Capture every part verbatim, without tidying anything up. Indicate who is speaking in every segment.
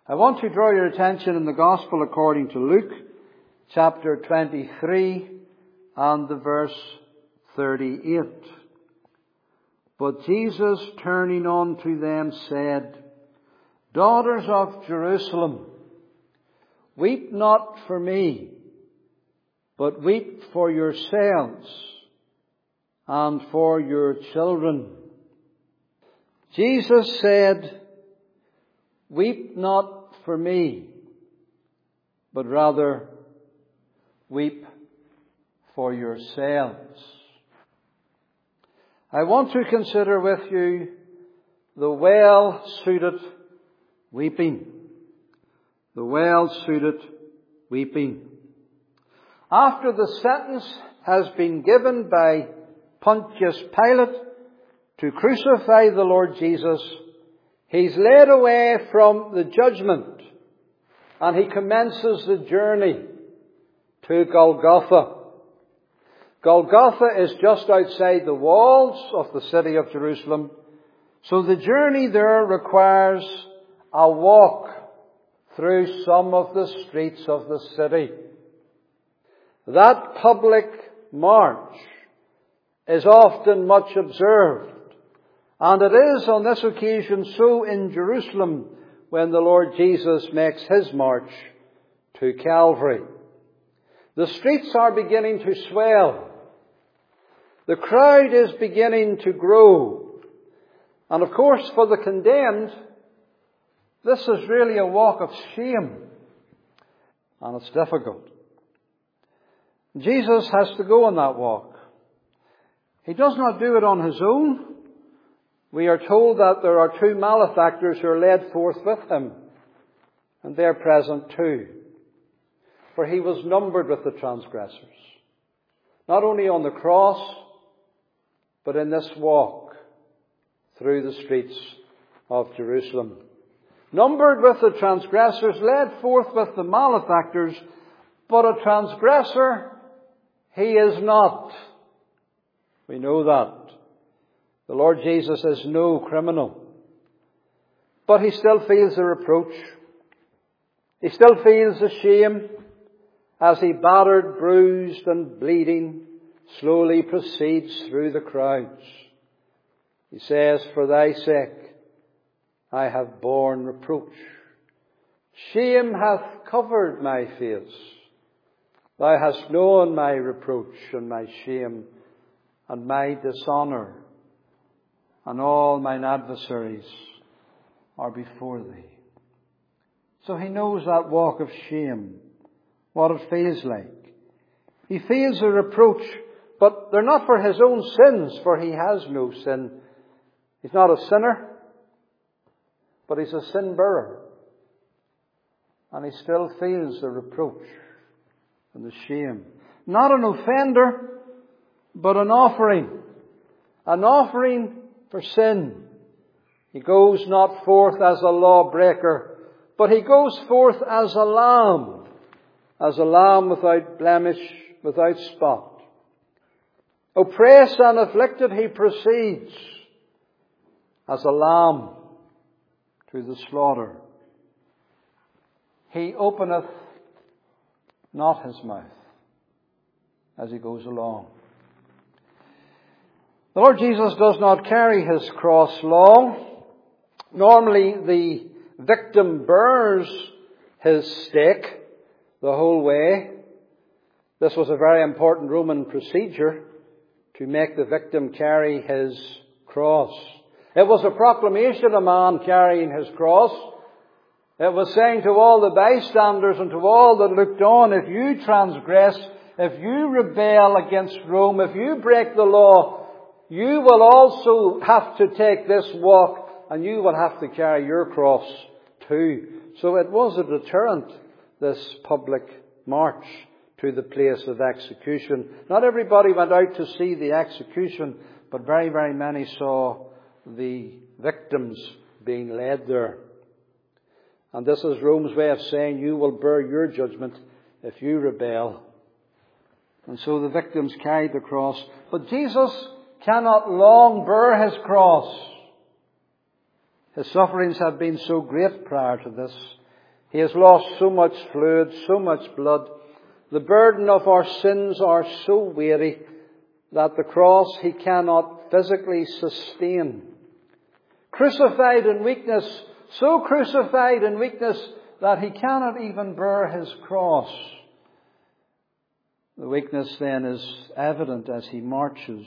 Speaker 1: I want to draw your attention in the Gospel according to Luke, chapter twenty-three and the verse thirty-eight. But Jesus, turning unto them, said, Daughters of Jerusalem, weep not for me, but weep for yourselves and for your children. Jesus said, Weep not for me, but rather weep for yourselves. I want to consider with you the well-suited weeping. The well-suited weeping. After the sentence has been given by Pontius Pilate to crucify the Lord Jesus, he's led away from the judgment and he commences the journey to Golgotha. Golgotha is just outside the walls of the city of Jerusalem, so the journey there requires a walk through some of the streets of the city. That public march is often much observed, and it is on this occasion so in Jerusalem when the Lord Jesus makes his march to Calvary. The streets are beginning to swell. The crowd is beginning to grow. And of course, for the condemned, this is really a walk of shame. And it's difficult. Jesus has to go on that walk. He does not do it on his own. We are told that there are two malefactors who are led forth with him. And they're present too. For he was numbered with the transgressors. Not only on the cross, but in this walk through the streets of Jerusalem. Numbered with the transgressors, led forth with the malefactors, but a transgressor he is not. We know that. The Lord Jesus is no criminal. But he still feels the reproach. He still feels the shame as he, battered, bruised and bleeding, slowly proceeds through the crowds. He says, For thy sake I have borne reproach. Shame hath covered my face. Thou hast known my reproach and my shame and my dishonour, and all mine adversaries are before thee. So he knows that walk of shame, what it feels like. He feels a reproach, but they're not for his own sins, for he has no sin. He's not a sinner, but he's a sin bearer. And he still feels the reproach and the shame. Not an offender, but an offering. An offering for sin. He goes not forth as a lawbreaker, but he goes forth as a lamb. As a lamb without blemish, without spot. Oppressed and afflicted he proceeds as a lamb to the slaughter. He openeth not his mouth as he goes along. The Lord Jesus does not carry his cross long. Normally the victim bears his stake the whole way. This was a very important Roman procedure to make the victim carry his cross. It was a proclamation of a man carrying his cross. It was saying to all the bystanders and to all that looked on, if you transgress, if you rebel against Rome, if you break the law, you will also have to take this walk and you will have to carry your cross too. So it was a deterrent, this public march to the place of execution. Not everybody went out to see the execution, but very, very many saw the victims being led there. And this is Rome's way of saying you will bear your judgment if you rebel. And so the victims carried the cross. But Jesus cannot long bear his cross. His sufferings had been so great prior to this. He has lost so much fluid, so much blood. The burden of our sins are so weighty that the cross he cannot physically sustain. Crucified in weakness, so crucified in weakness that he cannot even bear his cross. The weakness then is evident as he marches,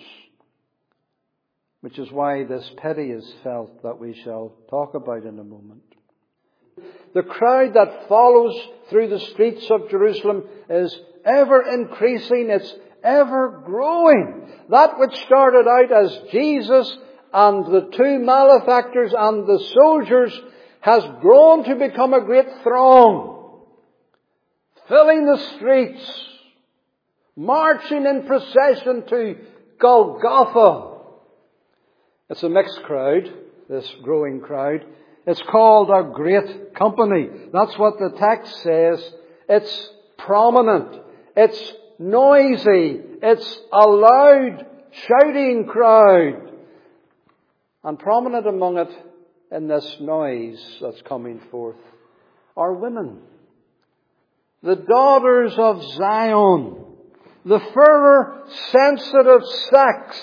Speaker 1: which is why this pity is felt that we shall talk about in a moment. The crowd that follows through the streets of Jerusalem is ever increasing, it's ever growing. That which started out as Jesus and the two malefactors and the soldiers has grown to become a great throng, filling the streets, marching in procession to Golgotha. It's a mixed crowd, this growing crowd. It's called a great company. That's what the text says. It's prominent. It's noisy. It's a loud, shouting crowd. And prominent among it in this noise that's coming forth are women. The daughters of Zion. The fairer, sensitive sex.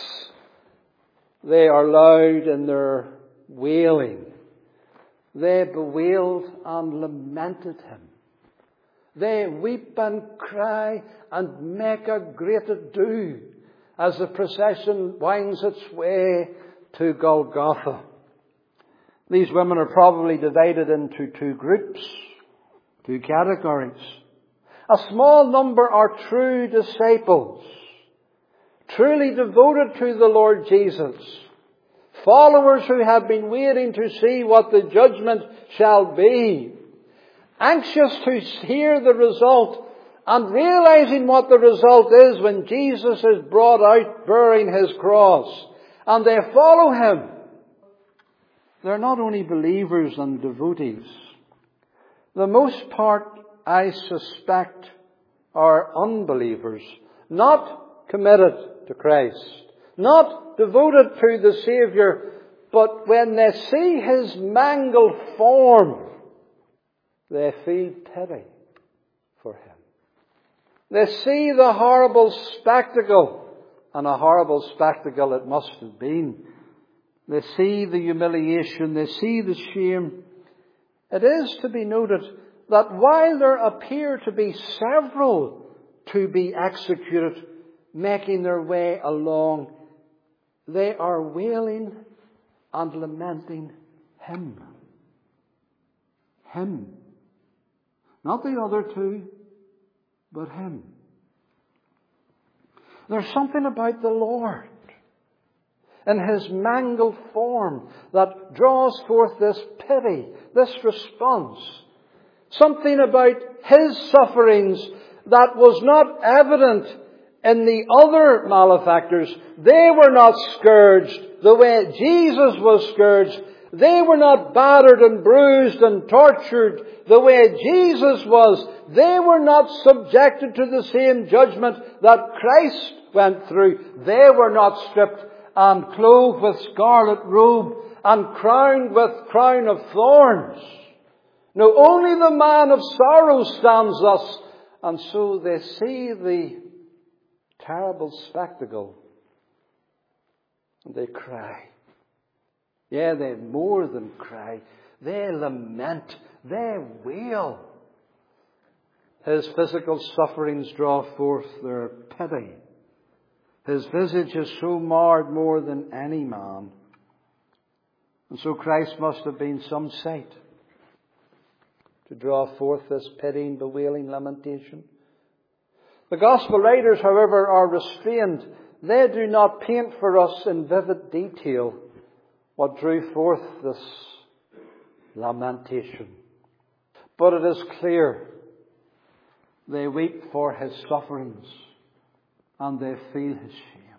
Speaker 1: They are loud in their wailing. They bewailed and lamented him. They weep and cry and make a great ado as the procession winds its way to Golgotha. These women are probably divided into two groups, two categories. A small number are true disciples, truly devoted to the Lord Jesus. Followers who have been waiting to see what the judgment shall be. Anxious to hear the result and realizing what the result is when Jesus is brought out bearing his cross. And they follow him. They're not only believers and devotees. The most part, I suspect, are unbelievers. Not committed to Christ. Not devoted to the Saviour, but when they see his mangled form, they feel pity for him. They see the horrible spectacle, and a horrible spectacle it must have been. They see the humiliation, they see the shame. It is to be noted that while there appear to be several to be executed, making their way along, they are wailing and lamenting him. Him. Not the other two, but him. There's something about the Lord in his mangled form that draws forth this pity, this response. Something about his sufferings that was not evident in the other malefactors. They were not scourged the way Jesus was scourged. They were not battered and bruised and tortured the way Jesus was. They were not subjected to the same judgment that Christ went through. They were not stripped and clothed with scarlet robe and crowned with crown of thorns. No, only the man of sorrows stands thus. And so they see the terrible spectacle and they cry. Yeah, they more than cry. They lament. They wail. His physical sufferings draw forth their pity. His visage is so marred more than any man. And so Christ must have been some sight to draw forth this pitying, bewailing lamentation. The Gospel writers, however, are restrained. They do not paint for us in vivid detail what drew forth this lamentation. But it is clear they weep for his sufferings and they feel his shame.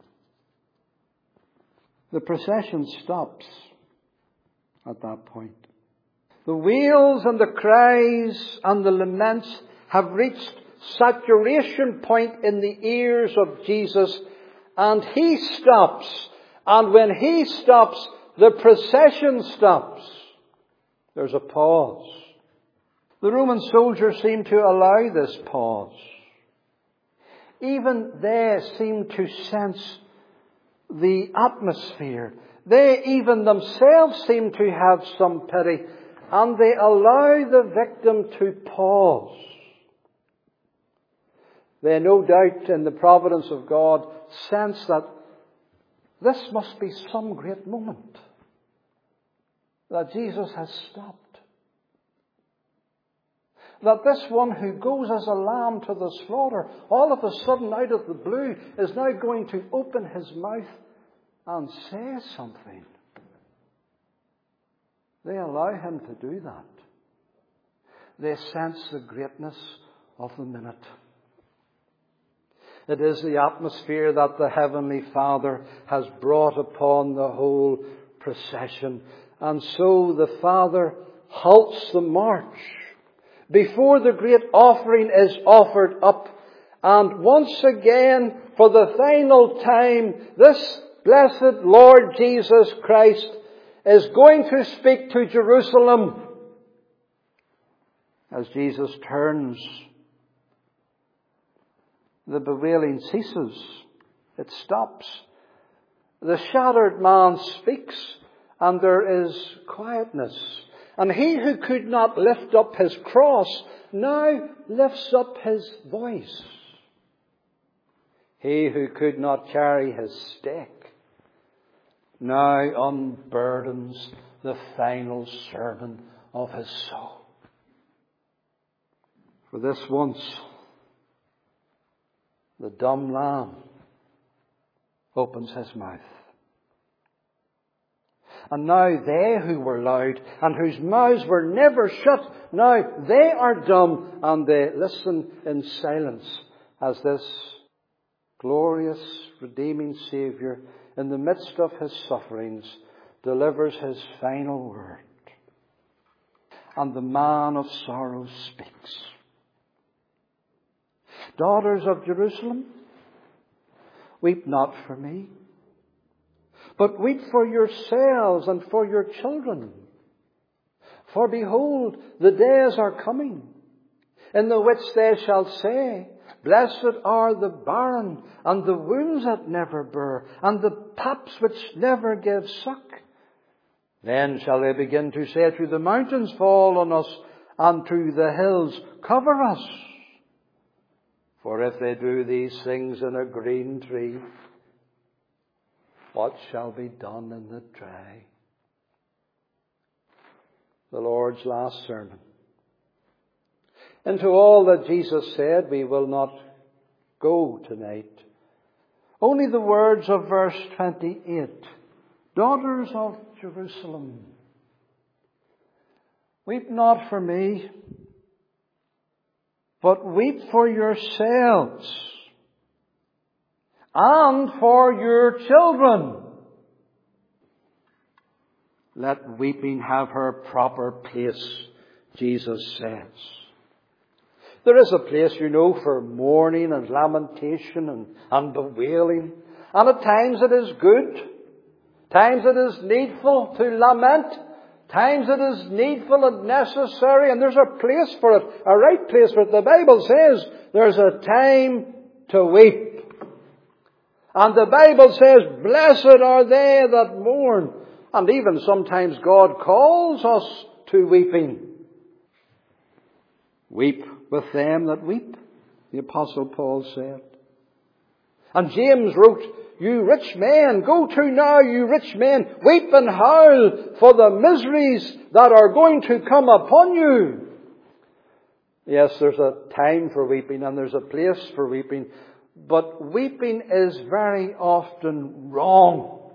Speaker 1: The procession stops at that point. The wails and the cries and the laments have reached saturation point in the ears of Jesus, and he stops. And when he stops, the procession stops. There's a pause. The Roman soldiers seem to allow this pause. Even they seem to sense the atmosphere. They even themselves seem to have some pity, and they allow the victim to pause. They no doubt, in the providence of God, sense that this must be some great moment, that Jesus has stopped. That this one who goes as a lamb to the slaughter, all of a sudden out of the blue, is now going to open his mouth and say something. They allow him to do that. They sense the greatness of the minute. It is the atmosphere that the Heavenly Father has brought upon the whole procession. And so the Father halts the march before the great offering is offered up. And once again, for the final time, this blessed Lord Jesus Christ is going to speak to Jerusalem. As Jesus turns, the bewailing ceases. It stops. The shattered man speaks, and there is quietness. And he who could not lift up his cross now lifts up his voice. He who could not carry his stick now unburdens the final sermon of his soul. For this once, the dumb lamb opens his mouth. And now they who were loud and whose mouths were never shut, now they are dumb and they listen in silence as this glorious, redeeming Saviour, in the midst of his sufferings, delivers his final word. And the man of sorrows speaks. Daughters of Jerusalem, weep not for me, but weep for yourselves and for your children. For behold, the days are coming, in the which they shall say, Blessed are the barren, and the wombs that never bore, and the paps which never gave suck. Then shall they begin to say to the mountains, Fall on us, and to the hills, Cover us. For if they do these things in a green tree, what shall be done in the dry? The Lord's last sermon. Into all that Jesus said we will not go tonight. Only the words of verse twenty-eight. Daughters of Jerusalem, weep not for me, but weep for yourselves and for your children. Let weeping have her proper place, Jesus says. There is a place, you know, for mourning and lamentation and, and bewailing. And at times it is good. Times it is needful to lament. Times it is needful and necessary. And there's a place for it. A right place for it. The Bible says there's a time to weep. And the Bible says, Blessed are they that mourn. And even sometimes God calls us to weeping. Weep with them that weep, the Apostle Paul said. And James wrote, You rich men, go to now, you rich men, weep and howl for the miseries that are going to come upon you. Yes, there's a time for weeping and there's a place for weeping, but weeping is very often wrong.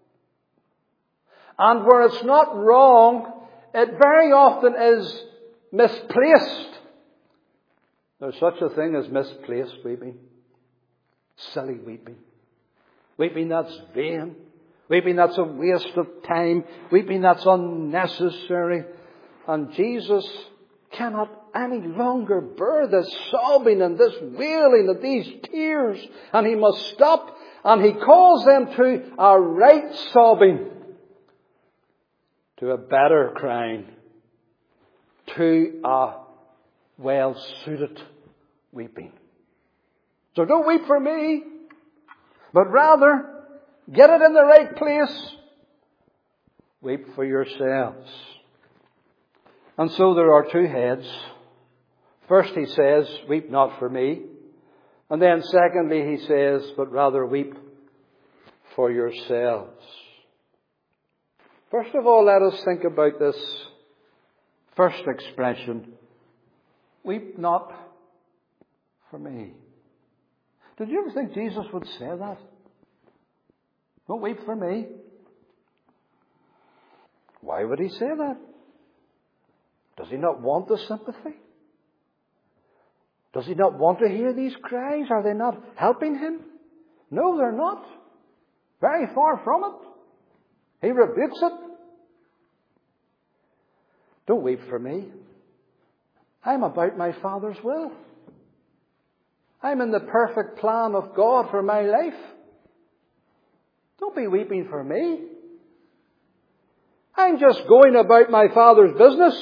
Speaker 1: And where it's not wrong, it very often is misplaced. There's such a thing as misplaced weeping. Silly weeping. Weeping that's vain. Weeping that's a waste of time. Weeping that's unnecessary. And Jesus cannot any longer bear this sobbing and this wailing and these tears. And he must stop. And he calls them to a right sobbing. To a better crying. To a well-suited weeping. So don't weep for me, but rather get it in the right place. Weep for yourselves. And so there are two heads. First he says, weep not for me. And then secondly he says, but rather weep for yourselves. First of all, let us think about this first expression. Weep not for me. Did you ever think Jesus would say that? Don't weep for me. Why would he say that? Does he not want the sympathy? Does he not want to hear these cries? Are they not helping him? No, they're not. Very far from it. He rebukes it. Don't weep for me. I'm about my Father's will. I'm in the perfect plan of God for my life. Don't be weeping for me. I'm just going about my Father's business.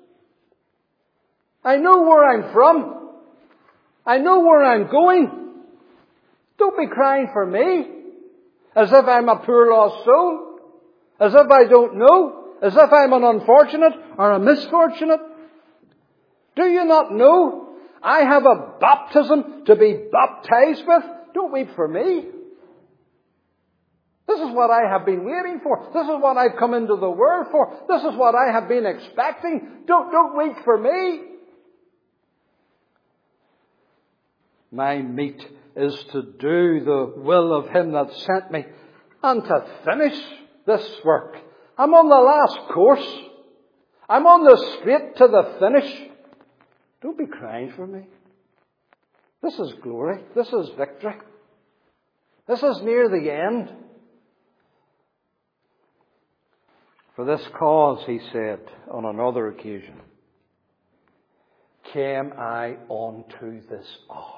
Speaker 1: I know where I'm from. I know where I'm going. Don't be crying for me as if I'm a poor lost soul, as if I don't know, as if I'm an unfortunate or a misfortunate. Do you not know I have a baptism to be baptized with? Don't weep for me. This is what I have been waiting for. This is what I've come into the world for. This is what I have been expecting. Don't, don't weep for me. My meat is to do the will of Him that sent me and to finish this work. I'm on the last course. I'm on the straight to the finish. Don't be crying for me. This is glory. This is victory. This is near the end. For this cause, he said on another occasion, came I unto this hour.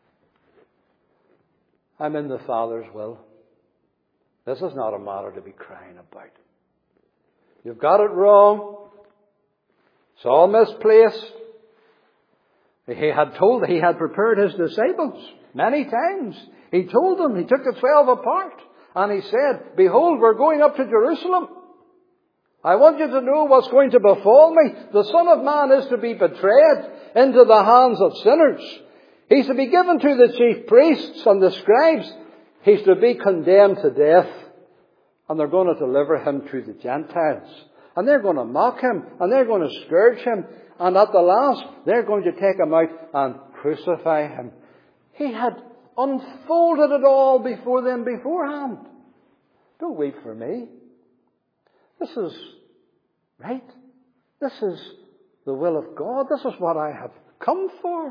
Speaker 1: I'm in the Father's will. This is not a matter to be crying about. You've got it wrong. It's all misplaced. He had told, he had prepared his disciples many times. He told them, he took the twelve apart, and he said, behold, we're going up to Jerusalem. I want you to know what's going to befall me. The Son of Man is to be betrayed into the hands of sinners. He's to be given to the chief priests and the scribes. He's to be condemned to death. And they're going to deliver him to the Gentiles. And they're going to mock him. And they're going to scourge him. And at the last, they're going to take him out and crucify him. He had unfolded it all before them beforehand. Don't weep for me. This is right. This is the will of God. This is what I have come for.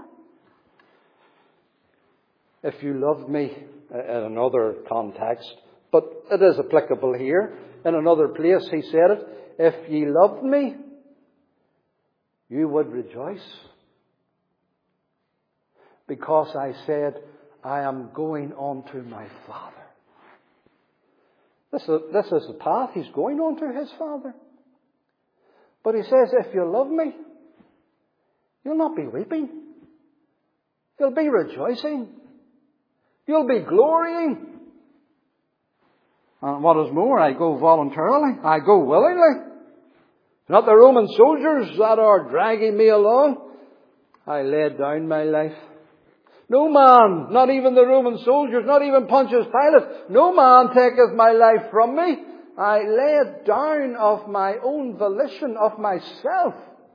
Speaker 1: If you loved me, in another context, but it is applicable here. In another place he said it, if ye loved me, you would rejoice. Because I said, I am going on to my Father. This is, this is the path he's going on to his Father. But he says, if you love me, you'll not be weeping. You'll be rejoicing. You'll be glorying. And what is more, I go voluntarily. I go willingly. Not the Roman soldiers that are dragging me along. I laid down my life. No man, not even the Roman soldiers, not even Pontius Pilate, no man taketh my life from me. I lay it down of my own volition, of myself.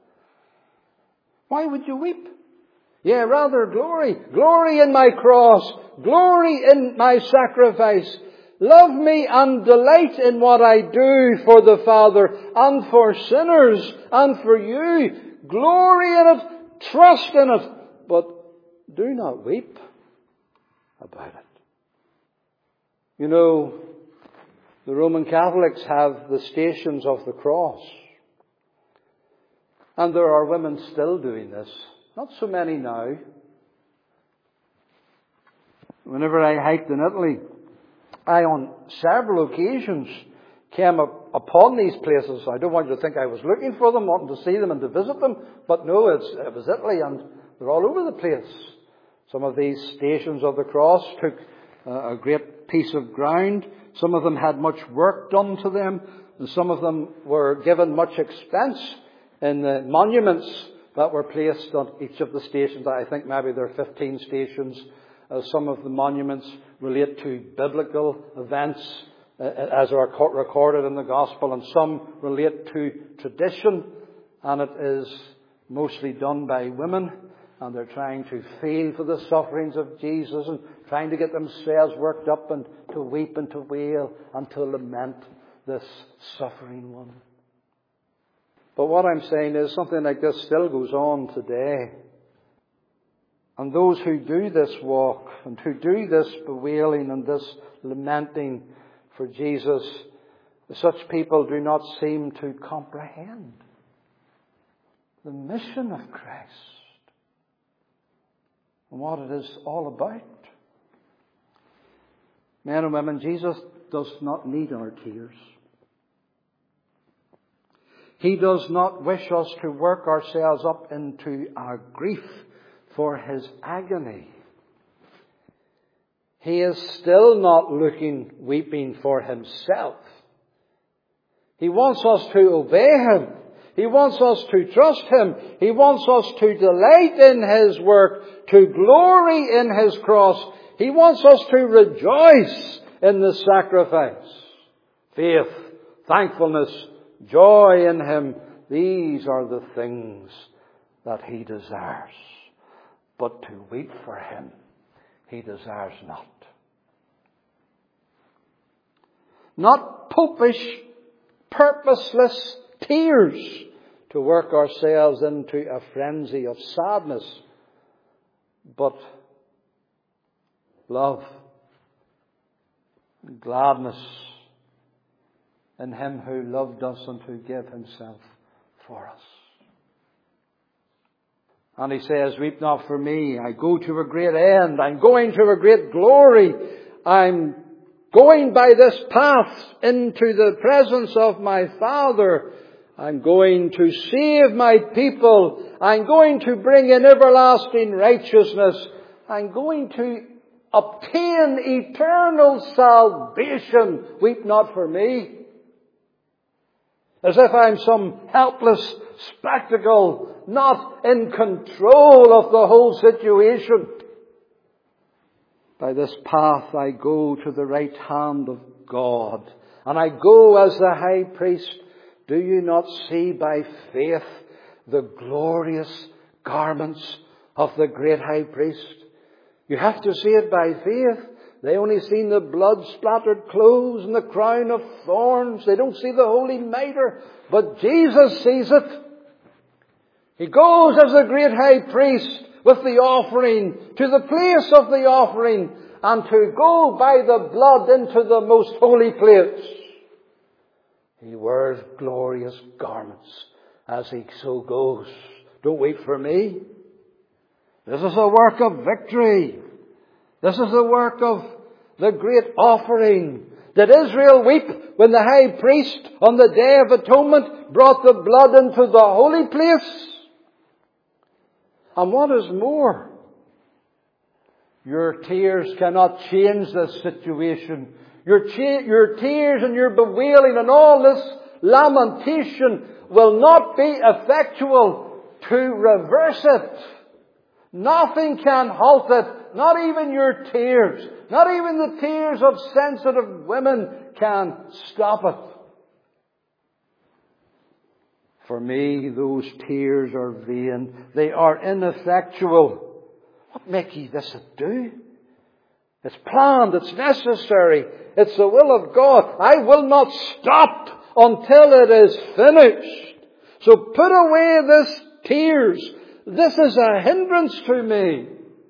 Speaker 1: Why would you weep? Yea, rather glory. Glory in my cross. Glory in my sacrifice. Love me and delight in what I do for the Father and for sinners and for you. Glory in it. Trust in it. But do not weep about it. You know, the Roman Catholics have the Stations of the Cross. And there are women still doing this. Not so many now. Whenever I hiked in Italy, I on several occasions came up upon these places. I don't want you to think I was looking for them, wanting to see them and to visit them. But no, it's, it was Italy, and they're all over the place. Some of these stations of the cross took uh, a great piece of ground. Some of them had much work done to them. And some of them were given much expense in the monuments that were placed on each of the stations. I think maybe there are fifteen stations. Uh, some of the monuments relate to biblical events uh, as are recorded in the Gospel, and some relate to tradition, and it is mostly done by women, and they're trying to feel for the sufferings of Jesus and trying to get themselves worked up and to weep and to wail and to lament this suffering one. But what I'm saying is something like this still goes on today. And those who do this walk and who do this bewailing and this lamenting for Jesus, such people do not seem to comprehend the mission of Christ and what it is all about. Men and women, Jesus does not need our tears. He does not wish us to work ourselves up into our grief for His agony. He is still not looking, weeping for Himself. He wants us to obey Him. He wants us to trust Him. He wants us to delight in His work, to glory in His cross. He wants us to rejoice in the sacrifice. Faith, thankfulness, joy in Him. These are the things that He desires. But to weep for Him, He desires not. Not popish, purposeless tears to work ourselves into a frenzy of sadness, but love and gladness in Him who loved us and who gave Himself for us. And He says, weep not for me. I go to a great end. I'm going to a great glory. I'm going by this path into the presence of my Father. I'm going to save my people. I'm going to bring in everlasting righteousness. I'm going to obtain eternal salvation. Weep not for me. As if I'm some helpless spectacle, not in control of the whole situation. By this path I go to the right hand of God. And I go as the high priest. Do you not see by faith the glorious garments of the great high priest? You have to see it by faith. They only seen the blood-splattered clothes and the crown of thorns. They don't see the holy mitre. But Jesus sees it. He goes as a great high priest with the offering to the place of the offering and to go by the blood into the most holy place. He wears glorious garments as he so goes. Don't wait for me. This is a work of victory. This is the work of the great offering. Did Israel weep when the high priest on the Day of Atonement brought the blood into the holy place? And what is more, your tears cannot change this situation. Your, cha- your tears and your bewailing and all this lamentation will not be effectual to reverse it. Nothing can halt it. Not even your tears. Not even the tears of sensitive women can stop it. For me, those tears are vain. They are ineffectual. What make ye this ado? It's planned. It's necessary. It's the will of God. I will not stop until it is finished. So put away this tears. This is a hindrance to me.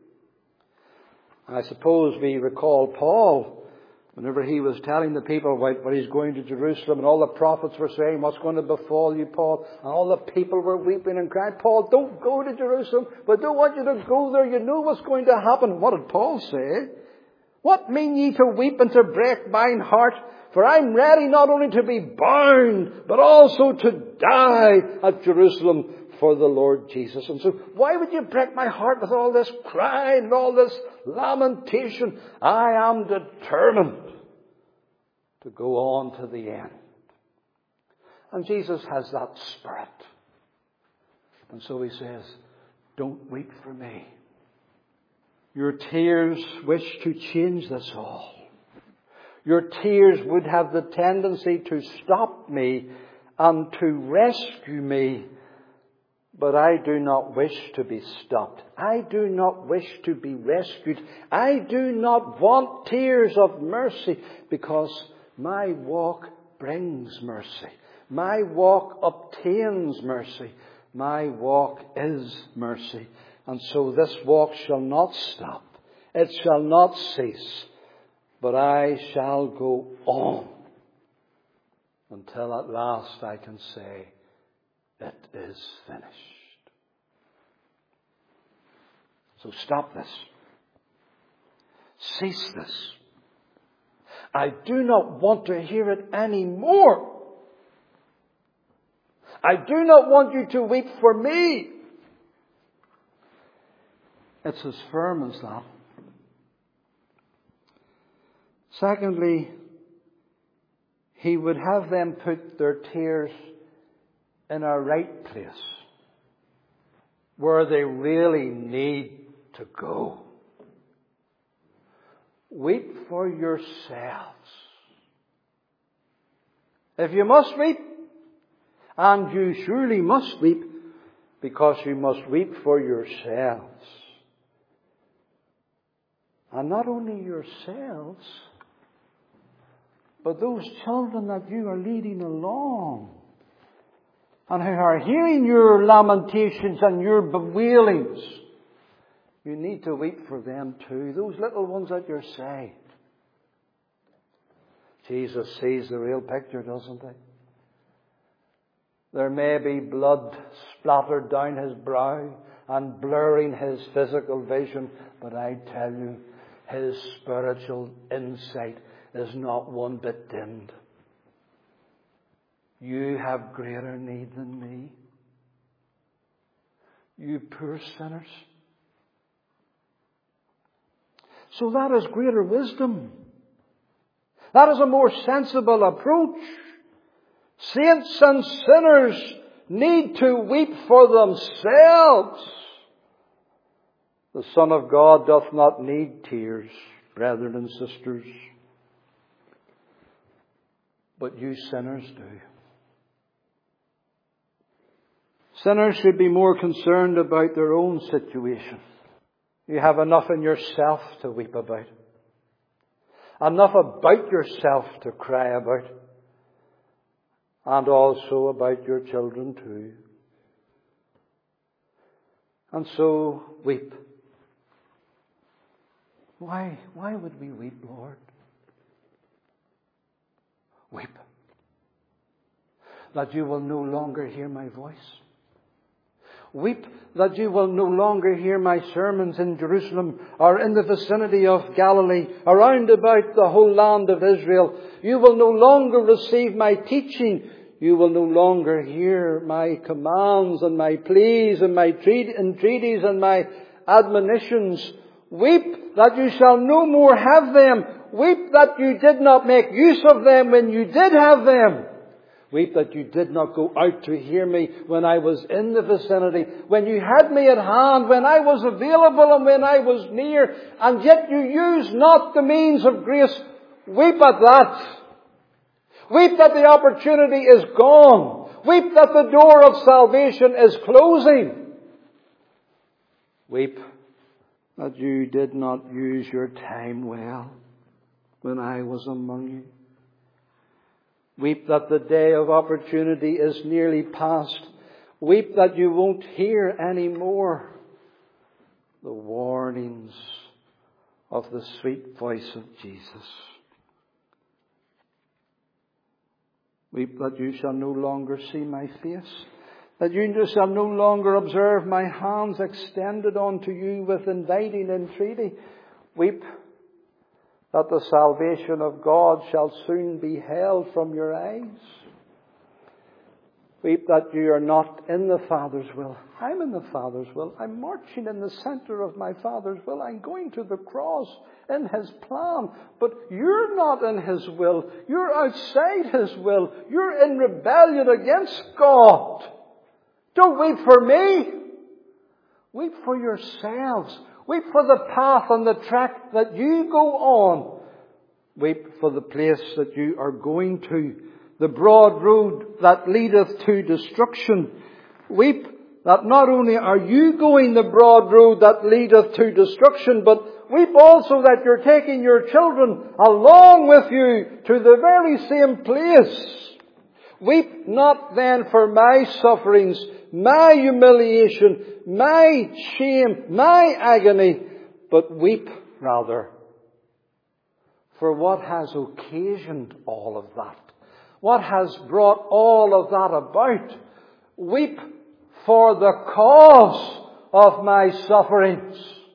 Speaker 1: I suppose we recall Paul, whenever he was telling the people when he's going to Jerusalem, and all the prophets were saying, what's going to befall you, Paul? And all the people were weeping and crying, Paul, don't go to Jerusalem. But I don't want you to go there. You know what's going to happen. What did Paul say? What mean ye to weep and to break mine heart? For I'm ready not only to be bound, but also to die at Jerusalem for the Lord Jesus. And so, why would you break my heart with all this cry and all this lamentation? I am determined to go on to the end. And Jesus has that spirit. And so he says, don't weep for me. Your tears wish to change this all. Your tears would have the tendency to stop me and to rescue me. But I do not wish to be stopped. I do not wish to be rescued. I do not want tears of mercy, because my walk brings mercy. My walk obtains mercy. My walk is mercy. And so this walk shall not stop. It shall not cease. But I shall go on until at last I can say, it is finished. So stop this. Cease this. I do not want to hear it any more. I do not want you to weep for me. It's as firm as that. Secondly, he would have them put their tears in a right place, where they really need to go. Weep for yourselves. If you must weep, and you surely must weep, because you must weep for yourselves. And not only yourselves, but those children that you are leading along, and who are hearing your lamentations and your bewailings. You need to weep for them too. Those little ones at your side. Jesus sees the real picture, doesn't he? There may be blood splattered down his brow and blurring his physical vision, but I tell you, his spiritual insight is not one bit dimmed. You have greater need than me. You poor sinners. So that is greater wisdom. That is a more sensible approach. Saints and sinners need to weep for themselves. The Son of God doth not need tears, brethren and sisters, but you sinners do. Sinners should be more concerned about their own situation. You have enough in yourself to weep about. Enough about yourself to cry about. And also about your children too. And so, weep. Why, why would we weep, Lord? Weep. That you will no longer hear my voice. Weep that you will no longer hear my sermons in Jerusalem or in the vicinity of Galilee, around about the whole land of Israel. You will no longer receive my teaching. You will no longer hear my commands and my pleas and my entreaties and my admonitions. Weep that you shall no more have them. Weep that you did not make use of them when you did have them. Weep that you did not go out to hear me when I was in the vicinity, when you had me at hand, when I was available and when I was near, and yet you used not the means of grace. Weep at that. Weep that the opportunity is gone. Weep that the door of salvation is closing. Weep that you did not use your time well when I was among you. Weep that the day of opportunity is nearly past. Weep that you won't hear any more the warnings of the sweet voice of Jesus. Weep that you shall no longer see my face, that you shall no longer observe my hands extended unto you with inviting entreaty. Weep that the salvation of God shall soon be held from your eyes. Weep that you are not in the Father's will. I'm in the Father's will. I'm marching in the center of my Father's will. I'm going to the cross in His plan. But you're not in His will. You're outside His will. You're in rebellion against God. Don't weep for me. Weep for yourselves. Weep for the path and the track that you go on. Weep for the place that you are going to. The broad road that leadeth to destruction. Weep that not only are you going the broad road that leadeth to destruction, but weep also that you're taking your children along with you to the very same place. Weep not then for my sufferings, my humiliation, my shame, my agony, but weep rather for what has occasioned all of that. What has brought all of that about? Weep for the cause of my sufferings.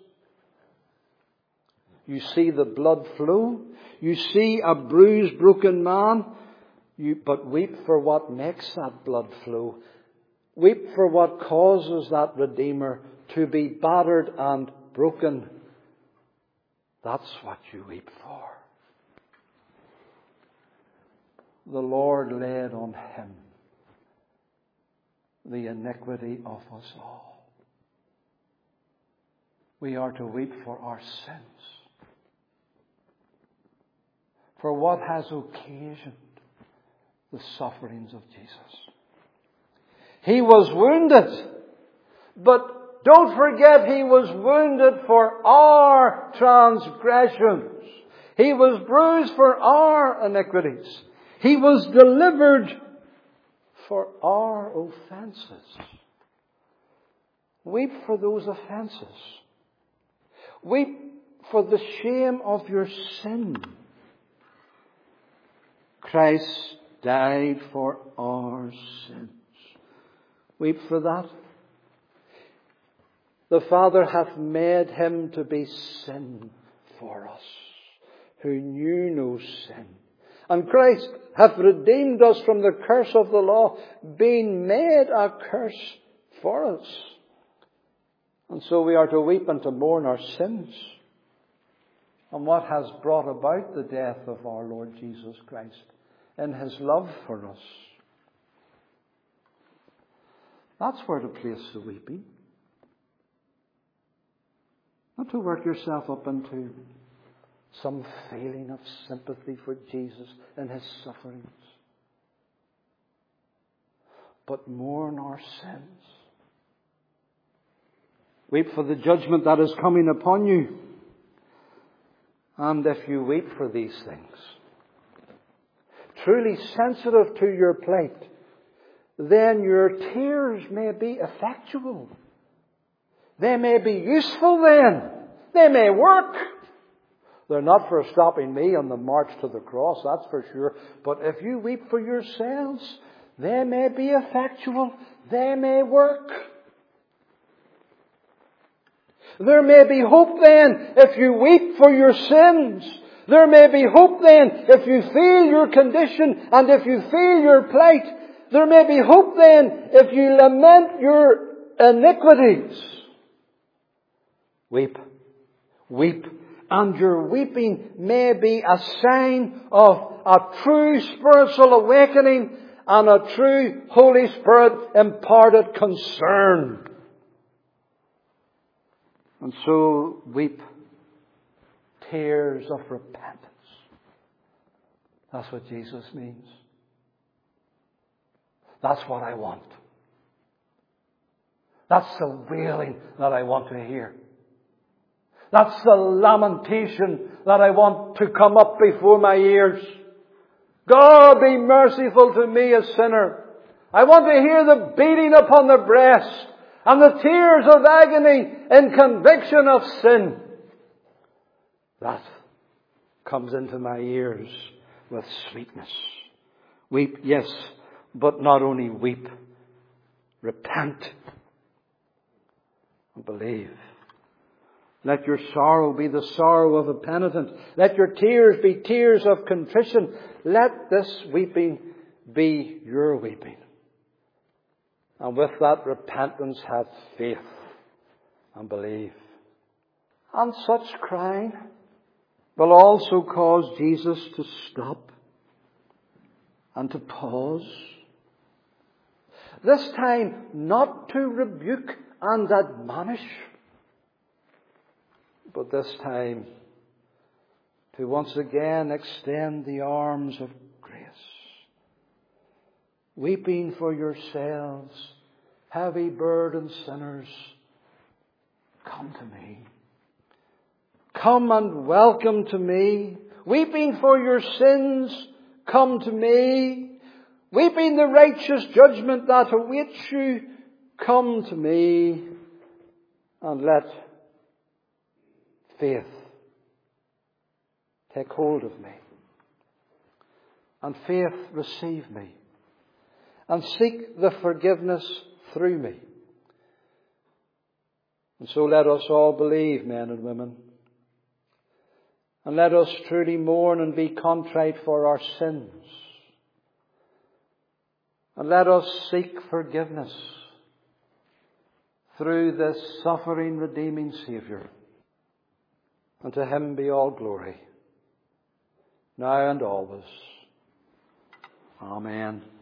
Speaker 1: You see the blood flow. You see a bruised, broken man. You, but weep for what makes that blood flow. Weep for what causes that Redeemer to be battered and broken. That's what you weep for. The Lord laid on Him the iniquity of us all. We are to weep for our sins, for what has occasioned the sufferings of Jesus. He was wounded, but don't forget He was wounded for our transgressions. He was bruised for our iniquities. He was delivered for our offenses. Weep for those offenses. Weep for the shame of your sin. Christ died for our sins. Weep for that. The Father hath made Him to be sin for us, who knew no sin. And Christ hath redeemed us from the curse of the law, being made a curse for us. And so we are to weep and to mourn our sins and what has brought about the death of our Lord Jesus Christ in His love for us. That's where to place the weeping. Not to work yourself up into some feeling of sympathy for Jesus and His sufferings, but mourn our sins. Weep for the judgment that is coming upon you. And if you weep for these things, truly sensitive to your plight, then your tears may be effectual. They may be useful then. They may work. They're not for stopping me on the march to the cross, that's for sure. But if you weep for yourselves, they may be effectual. They may work. There may be hope then if you weep for your sins. There may be hope then if you feel your condition and if you feel your plight. There may be hope then if you lament your iniquities. Weep. Weep. And your weeping may be a sign of a true spiritual awakening and a true Holy Spirit imparted concern. And so weep tears of repentance. That's what Jesus means. That's what I want. That's the wailing that I want to hear. That's the lamentation that I want to come up before my ears. God, be merciful to me, a sinner. I want to hear the beating upon the breast and the tears of agony in conviction of sin. That comes into my ears with sweetness. Weep, yes, but not only weep. Repent and believe. Let your sorrow be the sorrow of a penitent. Let your tears be tears of contrition. Let this weeping be your weeping. And with that repentance have faith and believe. And such crying will also cause Jesus to stop and to pause. This time not to rebuke and admonish, but this time to once again extend the arms of grace. Weeping for yourselves, heavy burdened sinners, come to me. Come and welcome to me. Weeping for your sins, come to me. Weeping the righteous judgment that awaits you, come to me. And let faith take hold of me. And faith receive me. And seek the forgiveness through me. And so let us all believe, men and women. And let us truly mourn and be contrite for our sins. And let us seek forgiveness through this suffering, redeeming Saviour. And to Him be all glory, now and always. Amen.